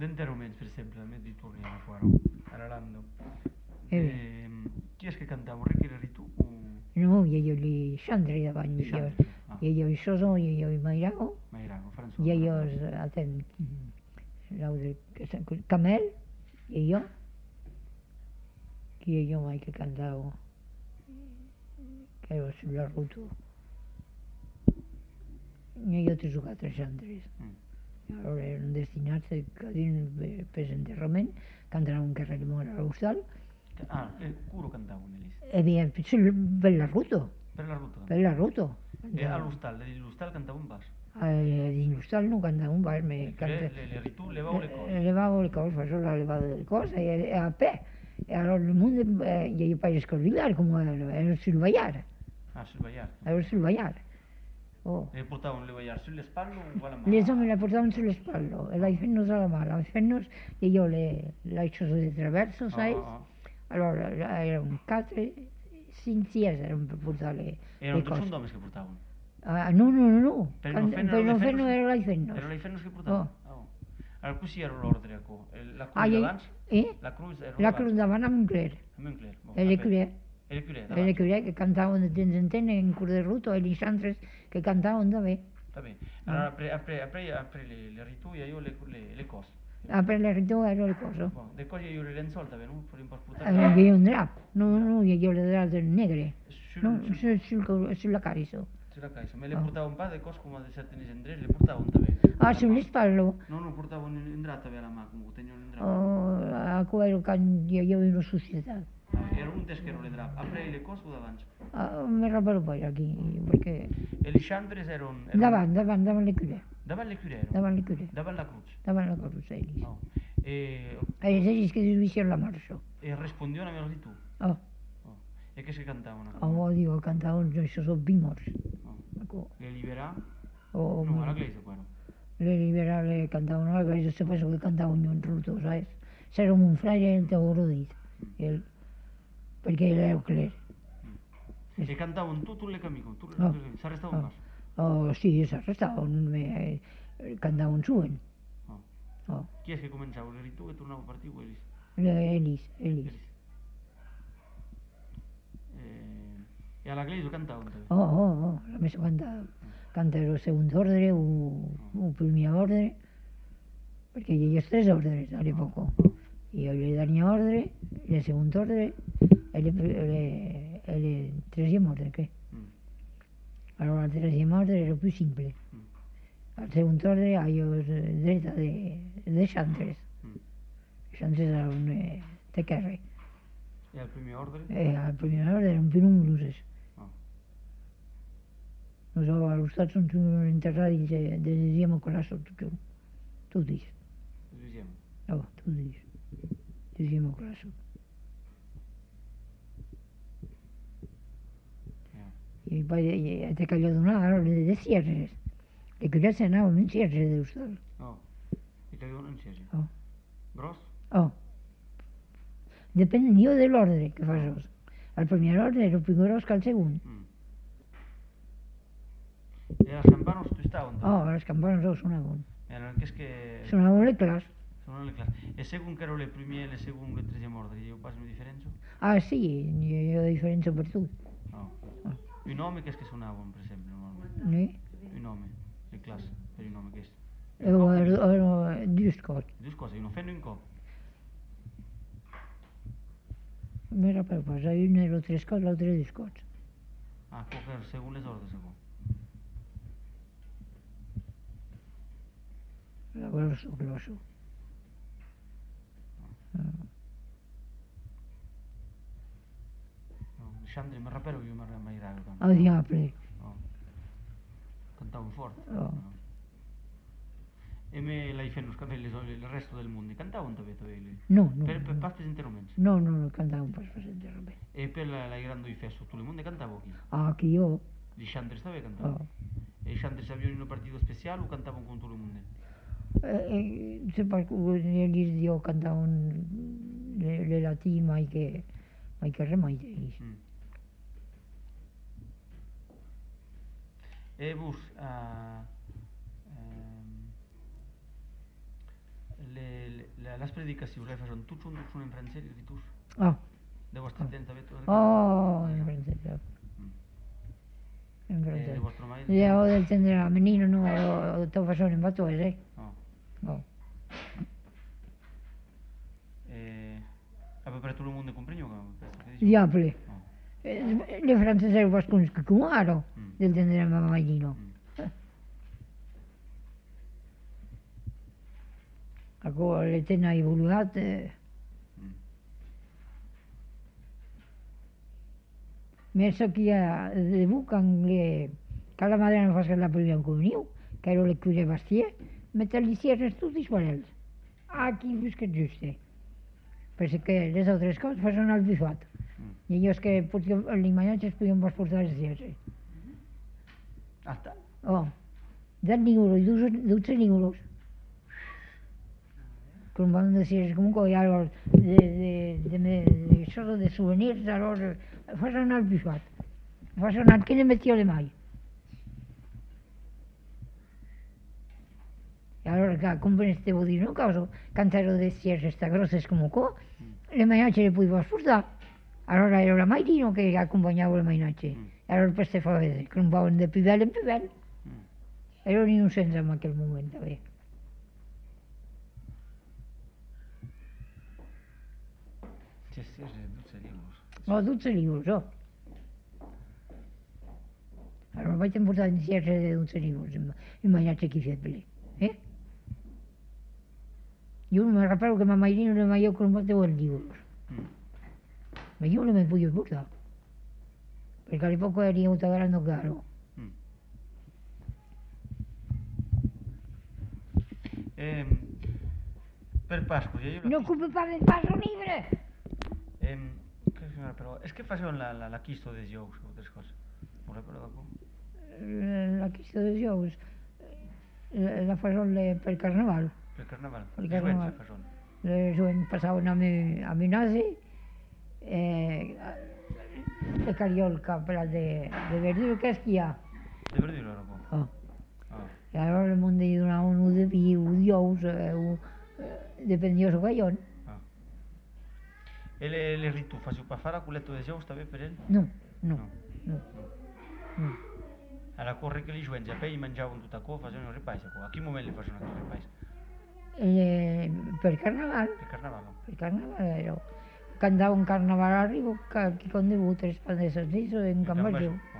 d'enterraments, per exemple, més di torniamo qua, arreglando. Chi è che cantava? Ricky tu? No, ellos li Xandri davant, ellos Soso, ellos Mairago, y ellos hacen Camel, y yo mai que cantava, que era sulla ruta. I altres quatre Xandris. Allora erano destinati a dire per enterrament, cantavano un carrer molt a l'hostal. Curo cantavano lì? Per la ruta. Per la ruta? Per la ruta. E all'hostal cantava un pas? All'hostal no cantava un pas. Tu levavo le cose? Levavo le cose, facevo la levata delle cose e a pè. E allora il mondo, io poi scorvillare come ero sul vaiare. Sul vaiare? Ero sul vaiare. Le portavano le vaiare sulle spalle o alla mano? Le me la portavano sulle spalle e la fennos alla mano. La fennos e io le hecho de traverso, sai? Allora erano 4-5 erano per portare le cose. Erano tutti donne che portavano? No. Per non fenno era la fennos. Erano le fennos che portavano? Allora così era l'ordine, la cruz davanti? La cruz davanti a Moncler. E le curè che cantavano di temps en temps in cur de ruta e gli Xandres che cantavano da me. Va bene, allora apri le rituie io le cose. Apri le rituie io le cose. Le cose io le lenzuola, non? Per importare. Io un drap, no, io le drap negre, sulla cariso. Sulla cariso, me le portavo un po' di cose come di 7 anni in le portavo da me. Sulle spalle? No, portavo in drap per la mano, comunque, tenevo in drap. A quello che io ero società. Era un teschero le drap, apri le cose o davanti? Mi rappello poi qui, perché... E gli Xandres erano... Davanti le curè. Davanti le curè? Davanti le curè. Davanti la croce? Davanti la croce, lì. E se che si la marcia. E rispondevano a me tu? E che si cantavano? Dico, cantavano, sono bimors. Le liberà? No, alla chiesa, quello. Le liberà, le cantavano alla chiesa, se penso che cantavano un truto, sai? C'era un fraile e te lo dite. Perché era clero. E cantavano tutte le camicie? Si arrestavano un sì, si arrestavano, cantavano su. Chi è che cominciava? Eri tu che tornavo a partire? Elis. E alla chiesa cantavano? La messa cantava il secondo ordine, il primo ordine, perché io ho 3 ordini all'epoca. Io le darmi ordine, il secondo ordine e il 13° ordine. Allora il 13° ordine era più semplice. Al secondo ordine io dritta di Xandres. Xandres erano te carri. E al primo ordine? E al primo ordine erano più numerosi. Non so, allo Stato sono interrati diciamo con la sotto, tutti. Tutti. Diciamo con la sotto. E poi te cagliato una le sierre. Le chiudesse andavano in sierre dello Stato. E cagliavano in sierre? Grosso? Dipende io dell'ordine che facevo. Al primo ordine ero più grosso che al secondo. E las campanas tu stavano? Las campanas lo suonavano. Suonavano le classi. E secondo che erano le prime e le seconde e le 13 ordini, io passo una differenza? Sì, io ho differenza per tutti. I nomi che suonavano, per esempio, normalmente? I nomi, le classi, per i nomi che erano 2 cose. 2 cose, uno fenno in coppia. Mi era per cosa, uno ero 3 cose, l'altro 2 cose. Secondo le ordini, secondo? Lo so. Xandri, mi rappello che io mi ero mai rato. Diavolo. Cantavo forte. E me l'hai fatto i capelli il resto del mondo, cantavano davvero? No. Per parte interromenti? No, cantavano per parte interromenti. E per la grande festa, tutto il mondo cantavo chi? Che io? Gli Xandri stavi cantando? E i Xandri avevano un partito speciale o cantavano con tutto il mondo? Se qualcuno io cantavo le latine, ma che remai. E vos las predicacions le facen tots un en francès i tous. Oh, De vostre temps també tot. en francés. En De francés. vostre mai. Ya o del tendré a menino, no, o to fasón en bato, Oh. Per tot el món de comprenyo que Diable. Le francese vas con scumaro del tendré a mamagino. Acolo le tena evoluat. Messo que de bucan le cada madre no fa la prima comunió, que era le cuide bastier, metal-li cierres tutti sparells. Aquí busca giuste. Perquè les altres coses fan al bifat. I jo és que potser l'imatge es podien portar les cierres. Hasta? Oh, 10 euros, 12 euros. Con van de cierres com un collar de souvenirs, alors fan al bifat. Fan al que ne metió le mai. Y ahora, claro, compren este bodino, caso, cantaro de cierres tan grosses como co, le mainache le puivo asfurtar. Allora era la maidino che accompagnava le mainache. Allora per se fa vedere, crompavano de pivel en pivel. Ero innocente en aquel momento, bé. Sí, sí, 12 llibres. Oh, 12 libros, oh. Allora vaig emportar en cierre de 12 libros, en mainache que fet ple. Yo me recuerdo que mamá Irene le mayó con más de 10 libros. Ma io non mi voglio portare. Perché alle poco eri un grande caro. Per Pasqua, No ocupe pas del paso libre! Però és que facin la quisto de jocs o altres coses. Voleu per d'algú? La quisto de jocs la facin per carnaval. Per carnaval? Per carnaval. Les joven passaven a mi nazi de cariolca, però de verdura que és que hi ha. De verdura, no? I allora el món de donar un de vi, un d'ous, dependia del gallon. E le ritu faciu per fare culetto de jocs també per ell? No. Alla corre che li gioventi a poi mangiavano tutta cosa, facevano un ripaese. A che momento li facevano un ripaese? Per carnaval. Per carnaval? Per carnaval. Cantava un carnaval arrivo che con devo 3 panes de salsiccio e un camballo.